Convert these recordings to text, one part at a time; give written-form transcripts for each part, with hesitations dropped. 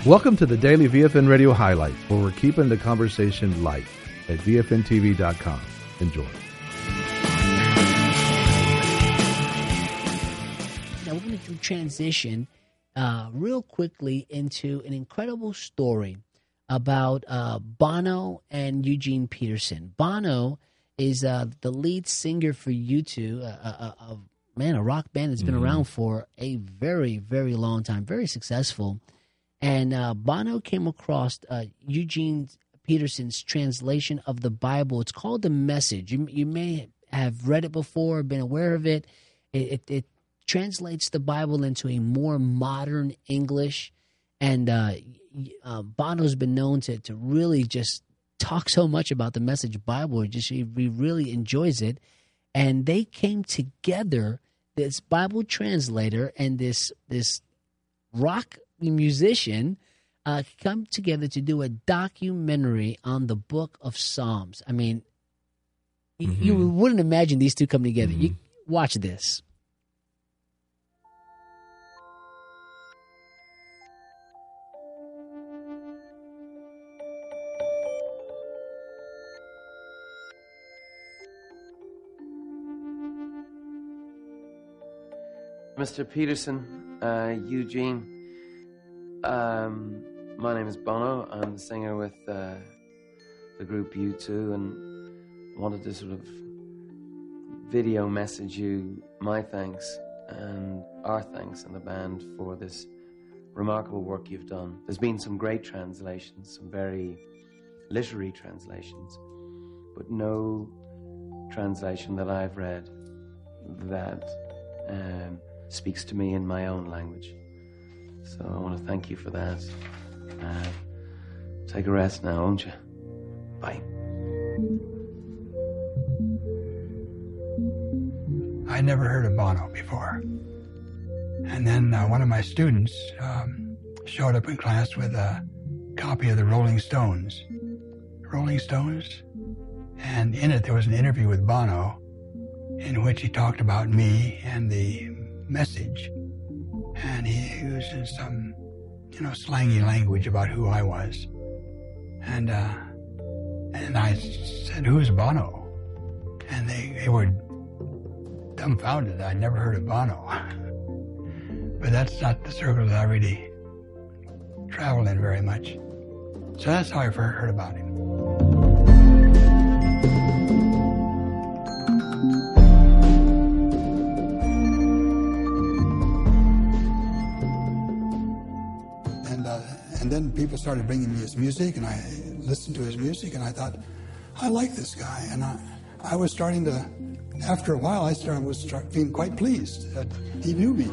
Welcome to the Daily VFN Radio Highlight, where we're keeping the conversation light at VFNTV.com. Enjoy. Now we're going to transition real quickly into an incredible story about Bono and Eugene Peterson. Bono is the lead singer for U2, a rock band that's been around for a very, very long time, very successful. And Bono came across Eugene Peterson's translation of the Bible. It's called The Message. You may have read it before, been aware of it. It translates the Bible into a more modern English. And Bono's been known to really just talk so much about the Message Bible. He really enjoys it. And they came together, this Bible translator and this rock musician, come together to do a documentary on the Book of Psalms. I mean, you wouldn't imagine these two coming together. You watch this. Mr. Peterson, Eugene, my name is Bono. I'm the singer with the group U2, and wanted to sort of video message you my thanks and our thanks in the band for this remarkable work you've done. There's been some great translations, some very literary translations, but no translation that I've read that speaks to me in my own language. So I want to thank you for that. Take a rest now, won't you? Bye. I never heard of Bono before. And then one of my students showed up in class with a copy of the Rolling Stones. And in it there was an interview with Bono in which he talked about me and the Message. And he used some, slangy language about who I was. And I said, "Who's Bono?" And they were dumbfounded. I'd never heard of Bono. But that's not the circle that I really traveled in very much. So that's how I first heard about him. And then people started bringing me his music, and I listened to his music, and I thought, I like this guy. And I was starting to, after a while, I was feeling quite pleased that he knew me.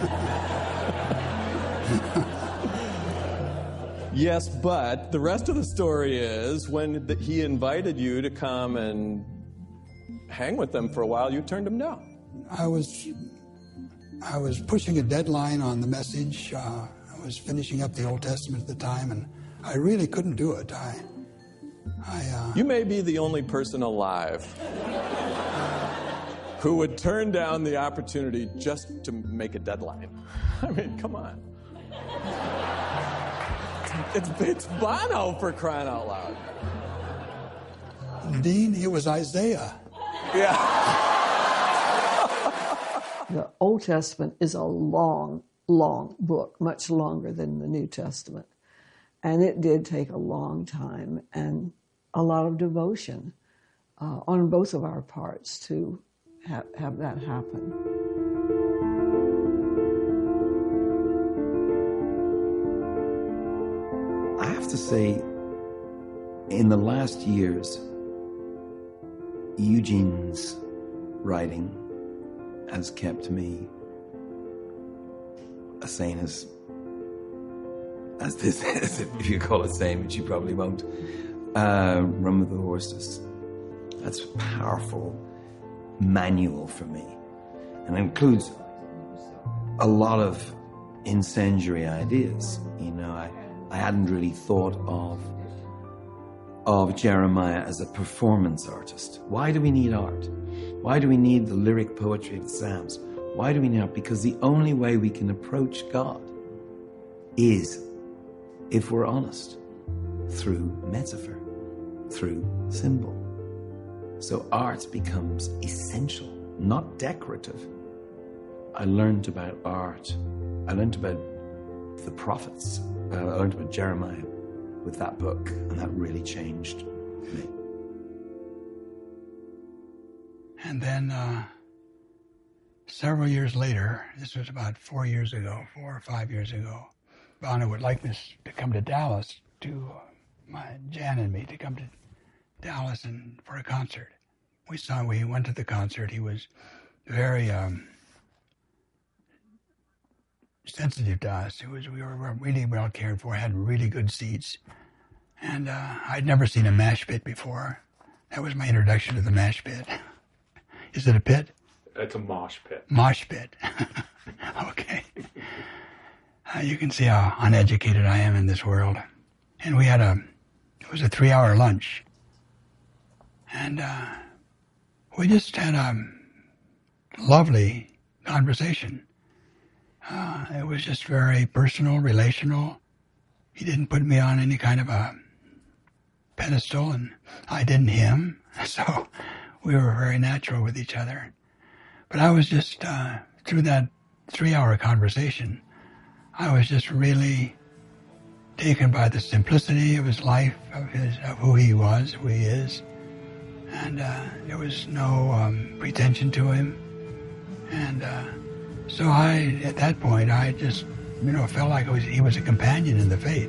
Yes, but the rest of the story is when he invited you to come and hang with them for a while, you turned him down. I was pushing a deadline on the Message. I was finishing up the Old Testament at the time, and I really couldn't do it. You may be the only person alive who would turn down the opportunity just to make a deadline. I mean, come on. It's Bono, for crying out loud. Dean, it was Isaiah. Yeah. The Old Testament is a long book, much longer than the New Testament. And it did take a long time and a lot of devotion on both of our parts to have that happen. I have to say, in the last years, Eugene's writing has kept me as sane as this is, if you call it sane, which you probably won't. Run with the Horses. That's a powerful manual for me, and it includes a lot of incendiary ideas. I hadn't really thought of Jeremiah as a performance artist. Why do we need art? Why do we need the lyric poetry of the Psalms? Why do we need art? Because the only way we can approach God is if we're honest, through metaphor, through symbol. So art becomes essential, not decorative. I learned about art. I learned about the prophets. I learned about Jeremiah with that book, and that really changed me. And then several years later, this was about 4 or 5 years ago, Bono would like us to come to Dallas, Jan and me, to come to Dallas for a concert. We went to the concert. He was very sensitive to us. We were really well cared for, had really good seats. And I'd never seen a mash pit before. That was my introduction to the mash pit. Is it a pit? It's a mosh pit. Mosh pit. Okay. You can see how uneducated I am in this world. And we had it was a 3-hour lunch. And we just had a lovely conversation. It was just very personal, relational. He didn't put me on any kind of a pedestal, and I didn't him. So we were very natural with each other. But I was just, through that 3-hour conversation, I was just really taken by the simplicity of his life, of who he was, who he is. And there was no pretension to him. And so at that point, I just, felt like he was a companion in the faith.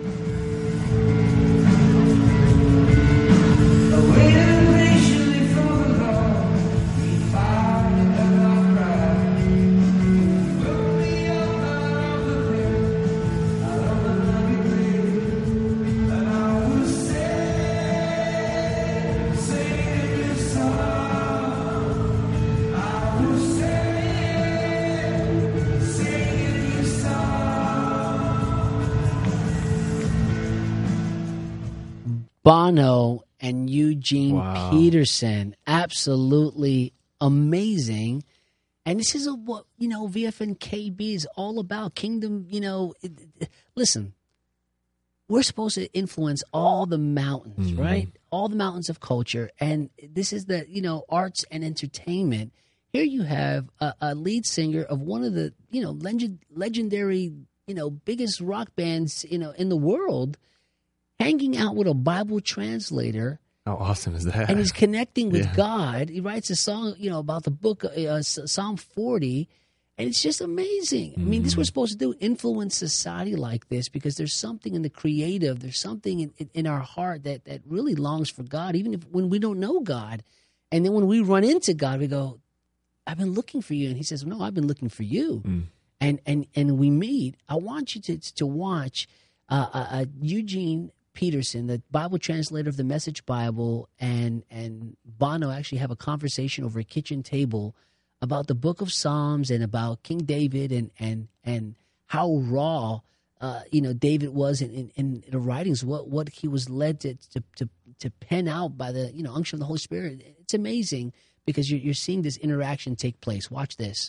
Bono and Eugene Peterson, absolutely amazing. And this is what, VFN KB is all about. Kingdom, listen, we're supposed to influence all the mountains, right? All the mountains of culture. And this is the, arts and entertainment. Here you have a lead singer of one of the, legendary, biggest rock bands, in the world, hanging out with a Bible translator. How awesome is that? And he's connecting with God. He writes a song, about the book, Psalm 40, and it's just amazing. I mean, this was supposed to do, influence society like this, because there's something in the creative, there's something in our heart that really longs for God, even when we don't know God. And then when we run into God, we go, I've been looking for you. And he says, no, I've been looking for you. And we meet. I want you to watch Eugene Peterson, the Bible translator of the Message Bible, and Bono actually have a conversation over a kitchen table about the book of Psalms and about King David and how raw David was in the writings, what he was led to pen out by the unction of the Holy Spirit. It's amazing because you're seeing this interaction take place. Watch this.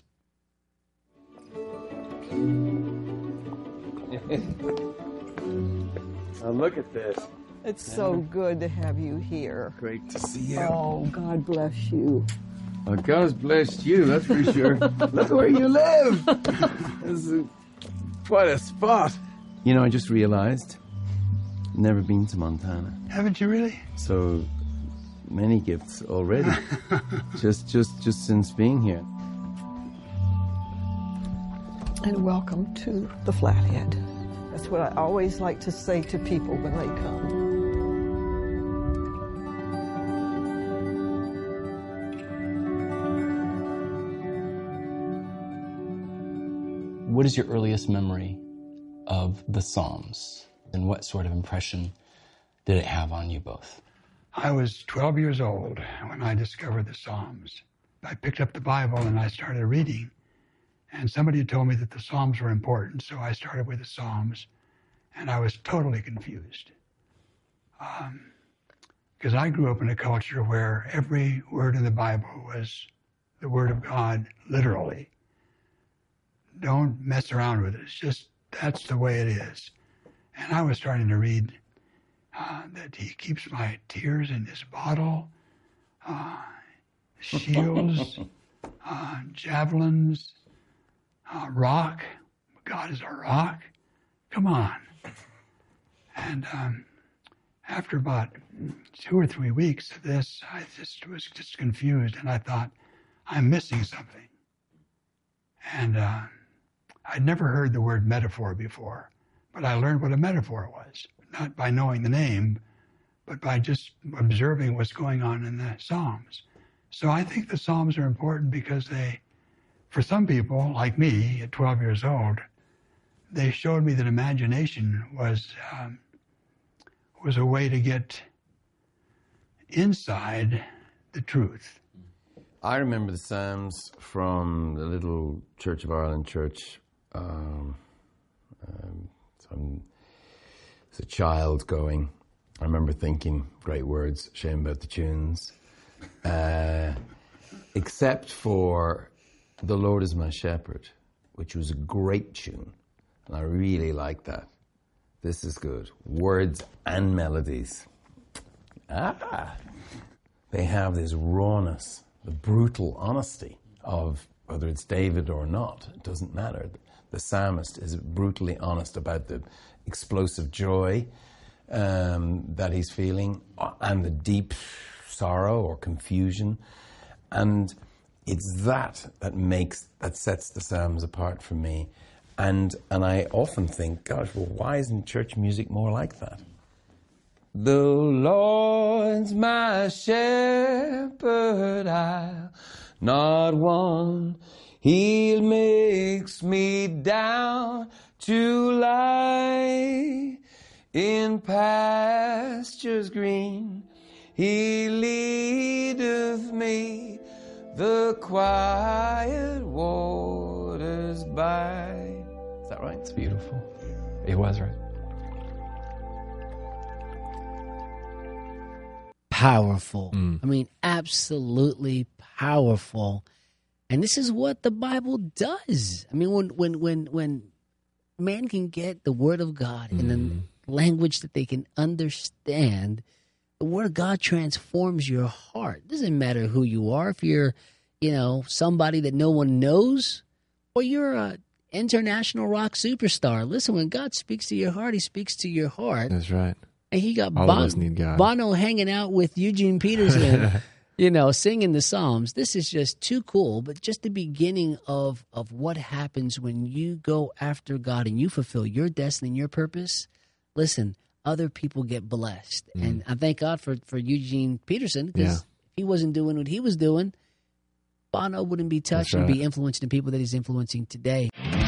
Now look at this. It's so good to have you here. Great to see you. Oh, God bless you. Well, God's blessed you, that's for sure. Look where you live. This is quite a spot. I just realized I've never been to Montana. Haven't you really? So many gifts already. just since being here. And welcome to the Flathead. That's what I always like to say to people when they come. What is your earliest memory of the Psalms, and what sort of impression did it have on you both? I was 12 years old when I discovered the Psalms. I picked up the Bible and I started reading. And somebody had told me that the Psalms were important, so I started with the Psalms, and I was totally confused. Because I grew up in a culture where every word in the Bible was the Word of God, literally. Don't mess around with it. It's just, that's the way it is. And I was starting to read that he keeps my tears in this bottle, shields, javelins, rock. God is our rock. Come on. And after about 2 or 3 weeks of this, I just was just confused, and I thought, I'm missing something. And I'd never heard the word metaphor before, but I learned what a metaphor was, not by knowing the name, but by just observing what's going on in the Psalms. So I think the Psalms are important because they, for some people, like me, at 12 years old, they showed me that imagination was a way to get inside the truth. I remember the Psalms from the little Church of Ireland church. As a child going, I remember thinking, great words, shame about the tunes. Except for The Lord is My Shepherd, which was a great tune. And I really like that. This is good. Words and melodies. They have this rawness, the brutal honesty of whether it's David or not. It doesn't matter. The psalmist is brutally honest about the explosive joy that he's feeling and the deep sorrow or confusion. And it's that sets the Psalms apart for me. And I often think, gosh, well, why isn't church music more like that? The Lord's my shepherd, I'll not want. He makes me down to lie in pastures green. He leadeth me the quiet waters by. Is that right? It's beautiful. It was right. Powerful. I mean, absolutely powerful. And this is what the Bible does. I mean, when man can get the Word of God in a language that they can understand, the Word of God transforms your heart. It doesn't matter who you are. If you're, somebody that no one knows, or you're a international rock superstar. Listen, when God speaks to your heart, He speaks to your heart. That's right. And He got All of us need God. Bono hanging out with Eugene Peterson, singing the Psalms. This is just too cool, but just the beginning of what happens when you go after God and you fulfill your destiny and your purpose. Listen, other people get blessed. And I thank God for Eugene Peterson, because if he wasn't doing what he was doing, Bono wouldn't be touched and be influencing the people that he's influencing today.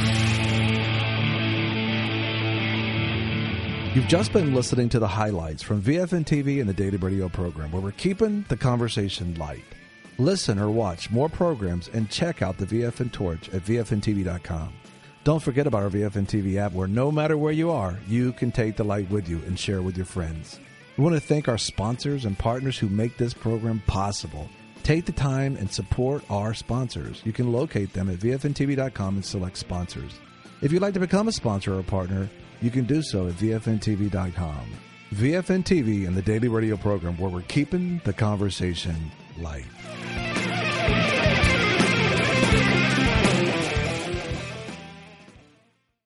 You've just been listening to the highlights from VFN TV and the Daily Radio program, where we're keeping the conversation light. Listen or watch more programs and check out the VFN Torch at VFNTV.com. Don't forget about our VFN TV app, where no matter where you are, you can take the light with you and share with your friends. We want to thank our sponsors and partners who make this program possible. Take the time and support our sponsors. You can locate them at VFNTV.com and select sponsors. If you'd like to become a sponsor or partner, you can do so at VFNTV.com. VFN TV and the Daily Radio program, where we're keeping the conversation light.